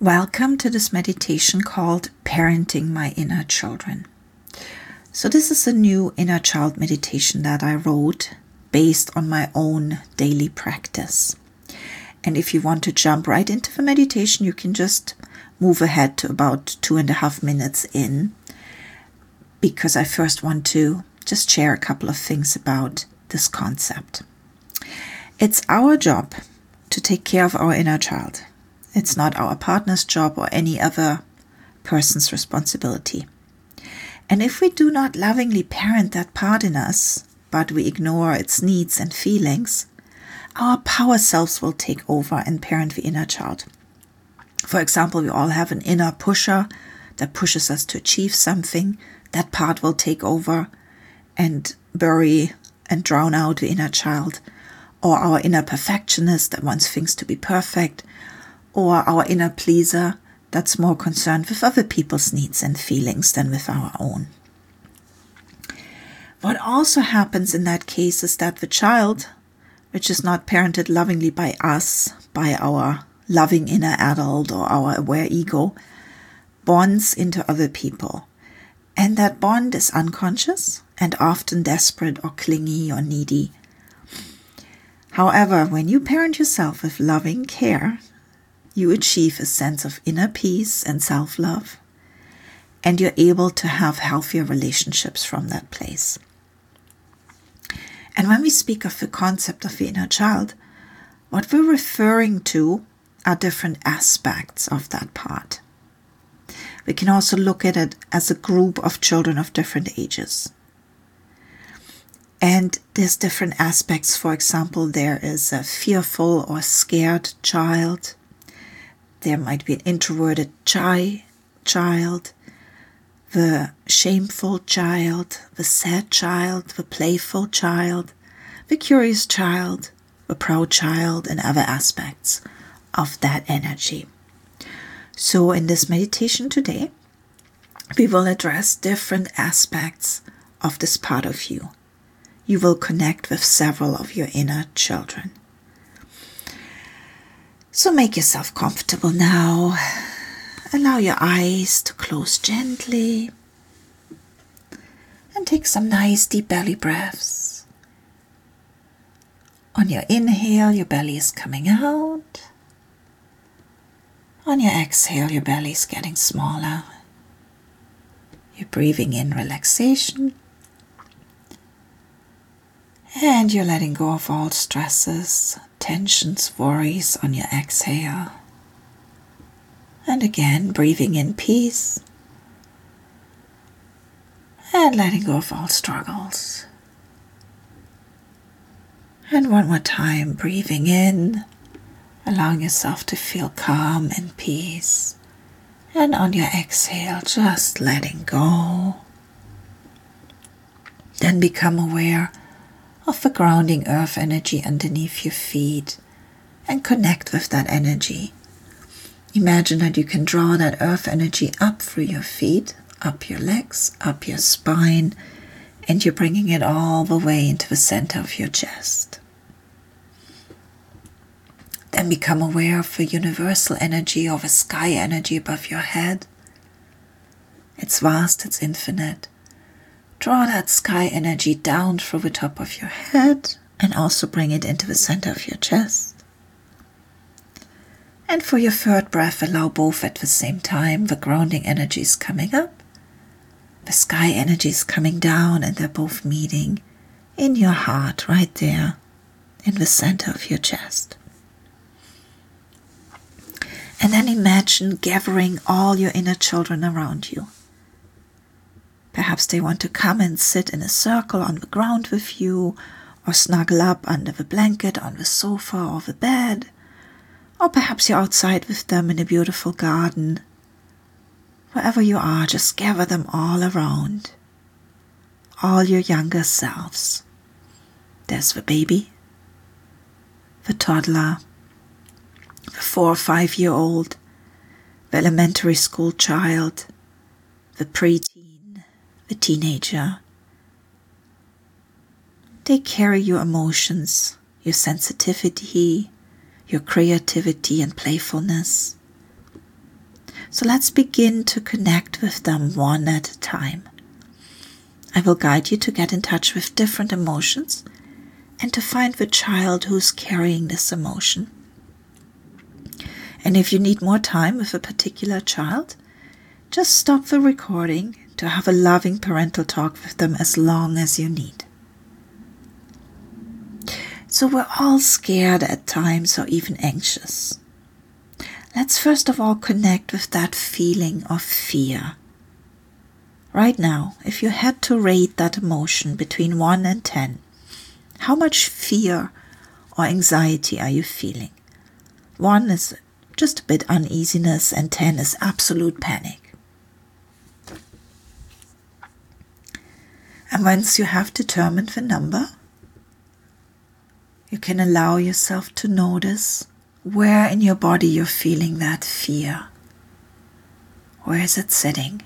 Welcome to this meditation called Parenting My Inner Children. So this is a new inner child meditation that I wrote based on my own daily practice. And if you want to jump right into the meditation, you can just move ahead to about 2.5 minutes in, because I first want to just share a couple of things about this concept. It's our job to take care of our inner child. It's not our partner's job or any other person's responsibility. And if we do not lovingly parent that part in us, but we ignore its needs and feelings, our power selves will take over and parent the inner child. For example, we all have an inner pusher that pushes us to achieve something. That part will take over and bury and drown out the inner child. Or our inner perfectionist that wants things to be perfect. Or our inner pleaser that's more concerned with other people's needs and feelings than with our own. What also happens in that case is that the child, which is not parented lovingly by us, by our loving inner adult or our aware ego, bonds into other people. And that bond is unconscious and often desperate or clingy or needy. However, when you parent yourself with loving care, you achieve a sense of inner peace and self-love, and you're able to have healthier relationships from that place. And when we speak of the concept of the inner child, what we're referring to are different aspects of that part. We can also look at it as a group of children of different ages. And there's different aspects. For example, there is a fearful or scared child. There might be an introverted shy child, the shameful child, the sad child, the playful child, the curious child, the proud child, and other aspects of that energy. So in this meditation today, we will address different aspects of this part of you. You will connect with several of your inner children. So make yourself comfortable now. Allow your eyes to close gently. And take some nice deep belly breaths. On your inhale, your belly is coming out. On your exhale, your belly is getting smaller. You're breathing in relaxation. And you're letting go of all stresses, tensions, worries on your exhale. And again, breathing in peace. And letting go of all struggles. And one more time, breathing in, allowing yourself to feel calm and peace. And on your exhale, just letting go. Then become aware of the grounding earth energy underneath your feet and connect with that energy. Imagine that you can draw that earth energy up through your feet, up your legs, up your spine, and you're bringing it all the way into the center of your chest. Then become aware of the universal energy or the sky energy above your head. It's vast, it's infinite. Draw that sky energy down through the top of your head and also bring it into the center of your chest. And for your third breath, allow both at the same time. The grounding energy is coming up. The sky energy is coming down, and they're both meeting in your heart right there in the center of your chest. And then imagine gathering all your inner children around you. Perhaps they want to come and sit in a circle on the ground with you, or snuggle up under the blanket on the sofa or the bed, or perhaps you're outside with them in a beautiful garden. Wherever you are, just gather them all around. All your younger selves. There's the baby, the toddler, the 4 or 5-year-old, the elementary school child, the preteen, the teenager. They carry your emotions, your sensitivity, your creativity and playfulness. So let's begin to connect with them one at a time. I will guide you to get in touch with different emotions and to find the child who's carrying this emotion. And if you need more time with a particular child, just stop the recording to have a loving parental talk with them as long as you need. So we're all scared at times or even anxious. Let's first of all connect with that feeling of fear. Right now, if you had to rate that emotion between 1 and 10, how much fear or anxiety are you feeling? 1 is just a bit uneasiness and 10 is absolute panic. And once you have determined the number, you can allow yourself to notice where in your body you're feeling that fear. Where is it sitting?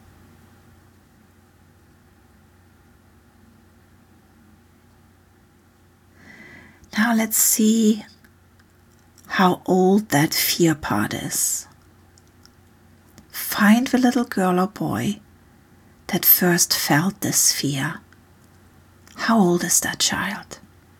Now let's see how old that fear part is. Find the little girl or boy that first felt this fear. How old is that child?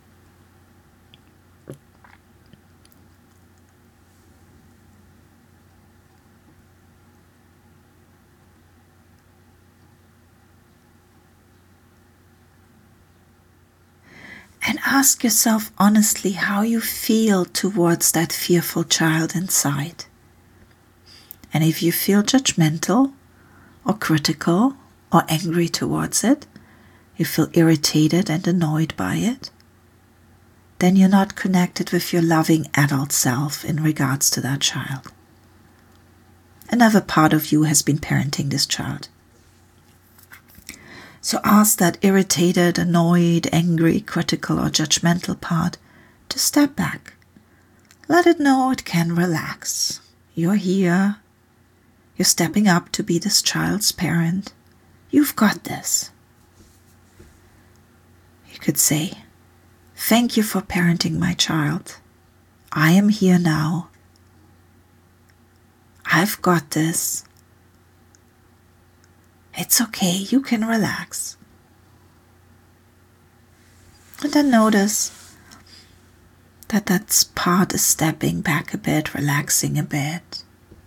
And ask yourself honestly how you feel towards that fearful child inside. And if you feel judgmental or critical or angry towards it, you feel irritated and annoyed by it, then you're not connected with your loving adult self in regards to that child. Another part of you has been parenting this child. So ask that irritated, annoyed, angry, critical or judgmental part to step back. Let it know it can relax. You're here. You're stepping up to be this child's parent. You've got this. You could say, "Thank you for parenting my child. I am here now. I've got this. It's okay, you can relax." And then notice that that part is stepping back a bit, relaxing a bit.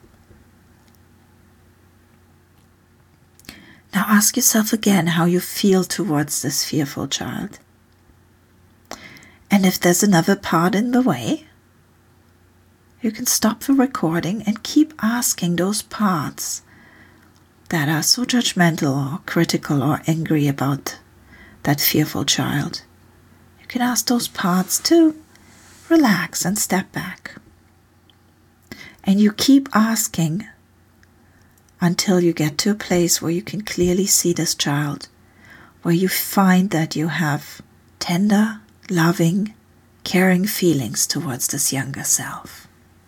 Now ask yourself again how you feel towards this fearful child. And if there's another part in the way, you can stop the recording and keep asking those parts that are so judgmental or critical or angry about that fearful child. You can ask those parts to relax and step back. And you keep asking until you get to a place where you can clearly see this child, where you find that you have tender, loving, caring feelings towards this younger self.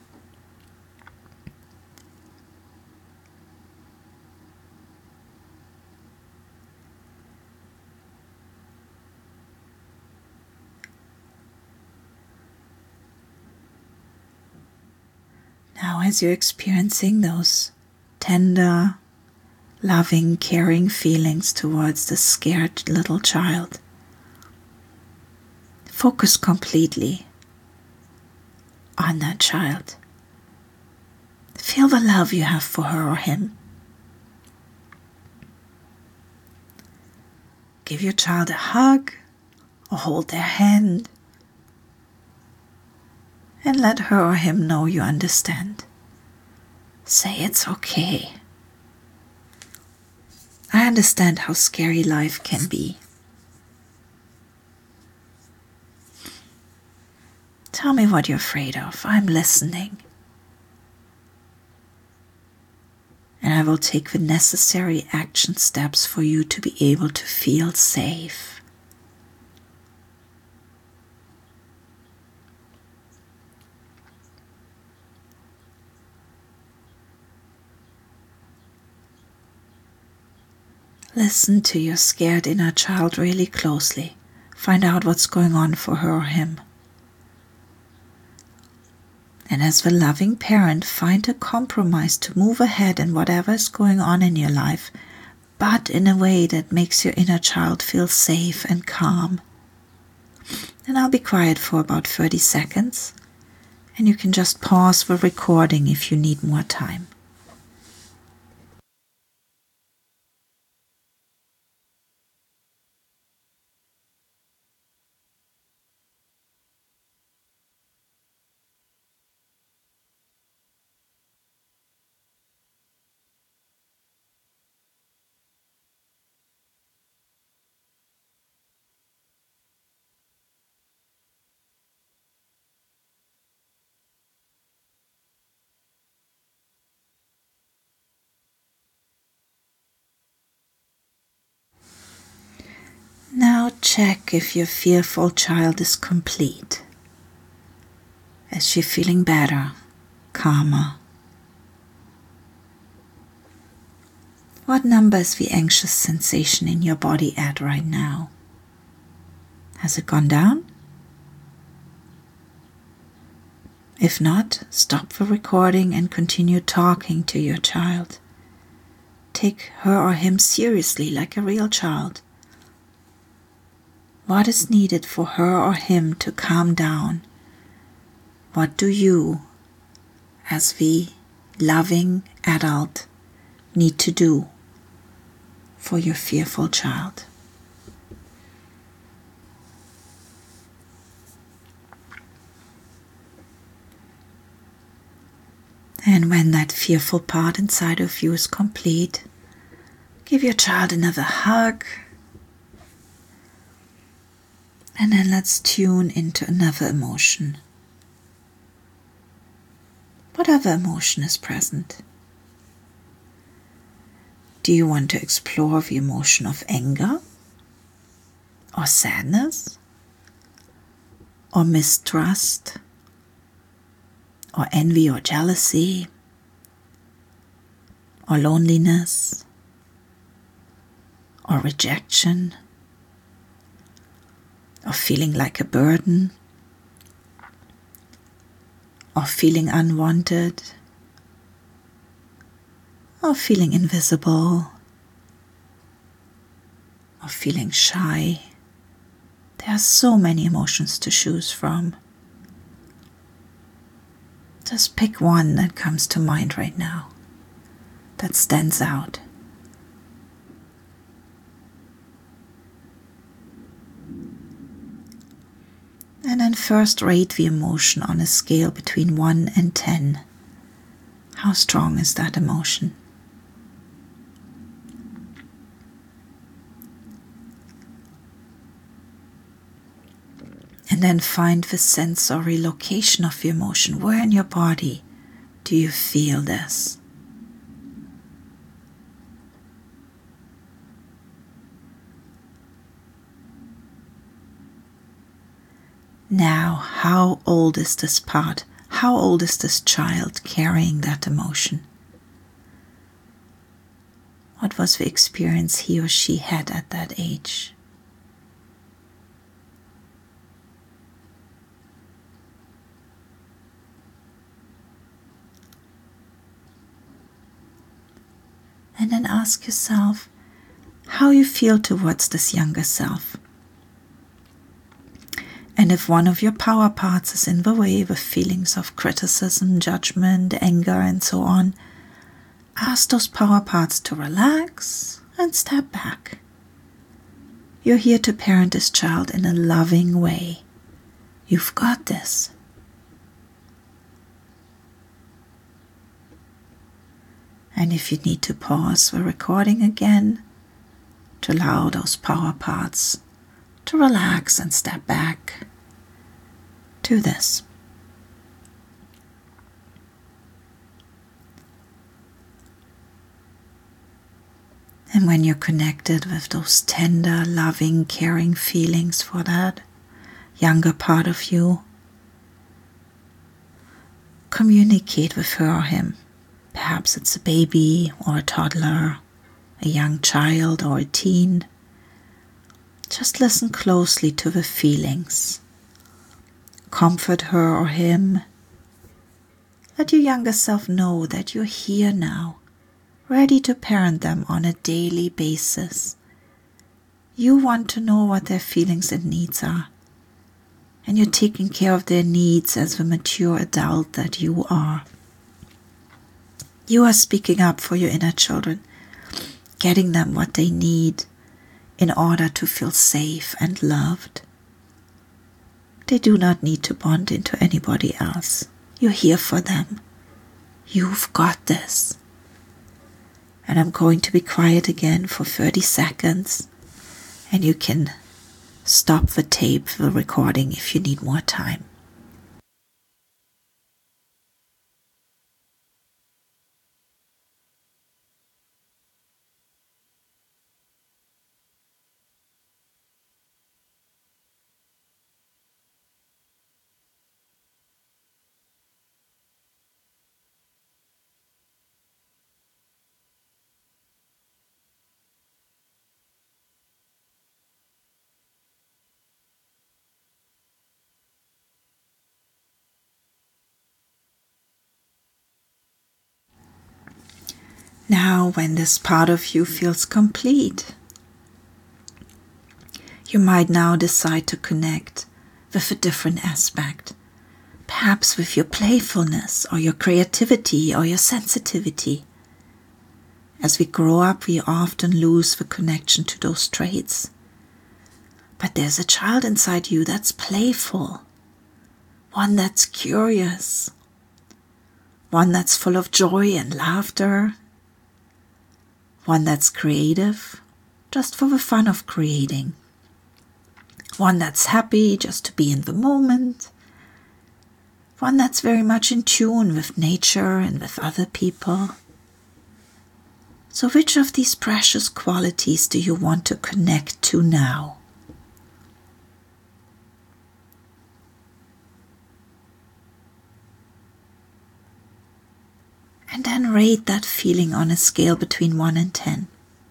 Now, as you're experiencing those tender, loving, caring feelings towards the scared little child, focus completely on that child. Feel the love you have for her or him. Give your child a hug or hold their hand. And let her or him know you understand. Say it's okay. I understand how scary life can be. Tell me what you're afraid of. I'm listening. And I will take the necessary action steps for you to be able to feel safe. Listen to your scared inner child really closely. Find out what's going on for her or him. And as the loving parent, find a compromise to move ahead in whatever is going on in your life, but in a way that makes your inner child feel safe and calm. And I'll be quiet for about 30 seconds, and you can just pause the recording if you need more time. Now check if your fearful child is complete. Is she feeling better, calmer? What number is the anxious sensation in your body at right now? Has it gone down? If not, stop the recording and continue talking to your child. Take her or him seriously like a real child. What is needed for her or him to calm down? What do you, as the loving adult, need to do for your fearful child? And when that fearful part inside of you is complete, give your child another hug. And then let's tune into another emotion. What other emotion is present? Do you want to explore the emotion of anger? Or sadness? Or mistrust? Or envy or jealousy? Or loneliness? Or rejection? Or feeling like a burden? Or feeling unwanted? Or feeling invisible? Or feeling shy? There are so many emotions to choose from. Just pick one that comes to mind right now, that stands out. And then first rate the emotion on a scale between 1 and 10. How strong is that emotion? And then find the sensory location of the emotion. Where in your body do you feel this? Now, how old is this part? How old is this child carrying that emotion? What was the experience he or she had at that age? And then ask yourself how you feel towards this younger self. And if one of your power parts is in the way with feelings of criticism, judgment, anger, and so on, ask those power parts to relax and step back. You're here to parent this child in a loving way. You've got this. And if you need to pause the recording again, to allow those power parts to relax and step back, do this. And when you're connected with those tender, loving, caring feelings for that younger part of you, communicate with her or him. Perhaps it's a baby or a toddler, a young child or a teen. Just listen closely to the feelings. Comfort her or him. Let your younger self know that you're here now, ready to parent them on a daily basis. You want to know what their feelings and needs are, and you're taking care of their needs as the mature adult that you are. You are speaking up for your inner children, getting them what they need in order to feel safe and loved. They do not need to bond into anybody else. You're here for them. You've got this. And I'm going to be quiet again for 30 seconds, and you can stop the tape, the recording, if you need more time. Now, when this part of you feels complete, you might now decide to connect with a different aspect, perhaps with your playfulness or your creativity or your sensitivity. As we grow up, we often lose the connection to those traits. But there's a child inside you that's playful, one that's curious, one that's full of joy and laughter, one that's creative, just for the fun of creating. One that's happy just to be in the moment. One that's very much in tune with nature and with other people. So which of these precious qualities do you want to connect to now? And then rate that feeling on a scale between 1 and 10.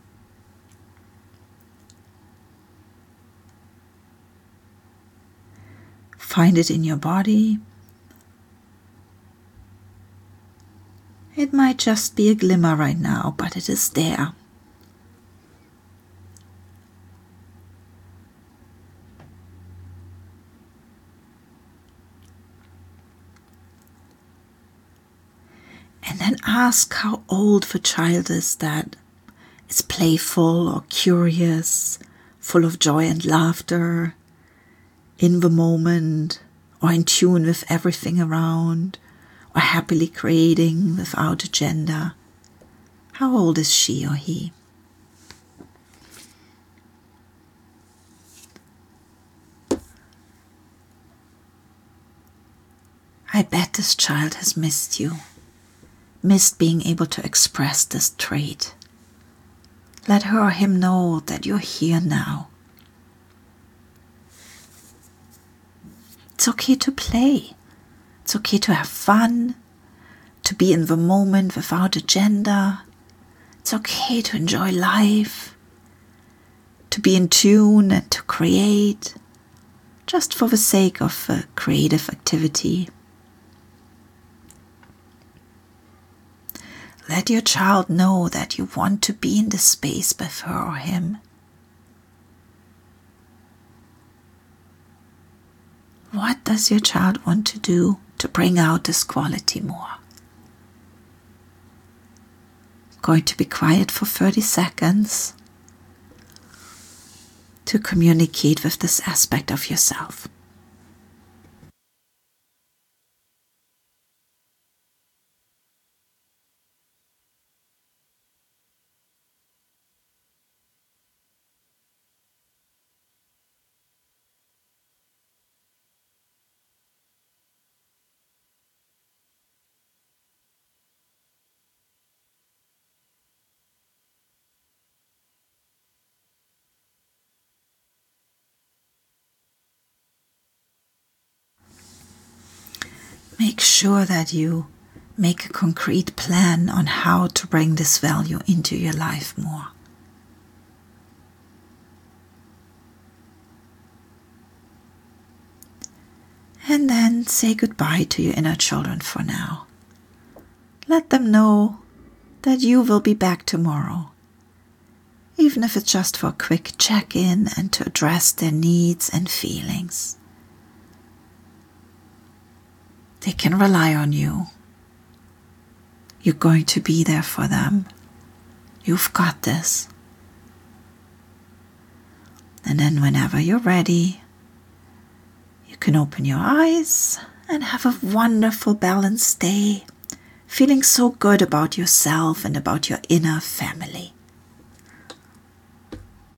Find it in your body. It might just be a glimmer right now, but it is there. And then ask how old the child is that is playful or curious, full of joy and laughter, in the moment, or in tune with everything around, or happily creating without agenda. How old is she or he? I bet this child has missed you. Missed being able to express this trait. Let her or him know that you're here now. It's okay to play. It's okay to have fun, to be in the moment without agenda. It's okay to enjoy life, to be in tune and to create, just for the sake of a creative activity. Let your child know that you want to be in the space with her or him. What does your child want to do to bring out this quality more? Going to be quiet for 30 seconds to communicate with this aspect of yourself. Make sure that you make a concrete plan on how to bring this value into your life more. And then say goodbye to your inner children for now. let them know that you will be back tomorrow, even if it's just for a quick check-in and to address their needs and feelings. They can rely on you. You're going to be there for them. You've got this. And then whenever you're ready, you can open your eyes and have a wonderful, balanced day, feeling so good about yourself and about your inner family.